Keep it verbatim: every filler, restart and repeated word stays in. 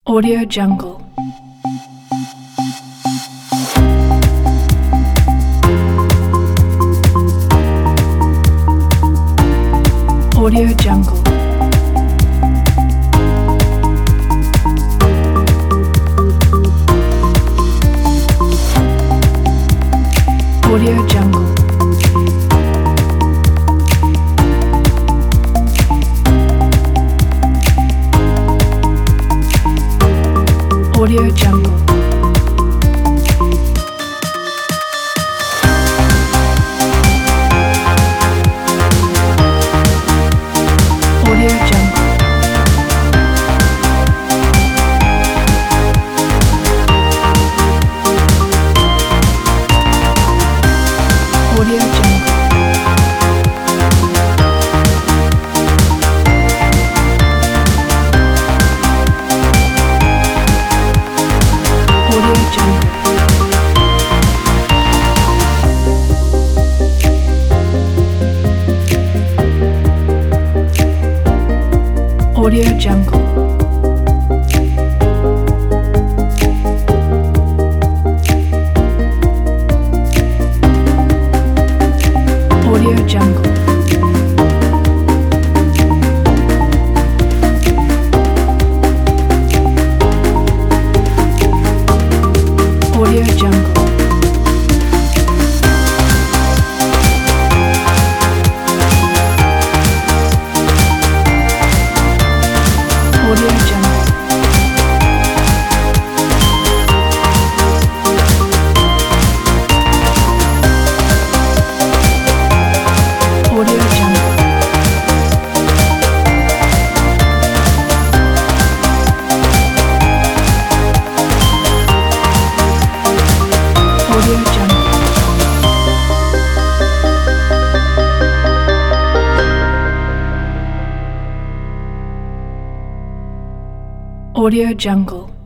Audio Jungle. Audio Jungle. Audio Jungle. Audio Jungle. Audio Jungle. Audio Jungle. Audio Jungle. Audio Jungle. Audio Jungle. Audio Jungle. Audio Jungle. Audio Jungle. Audio Jungle. Audio Jungle.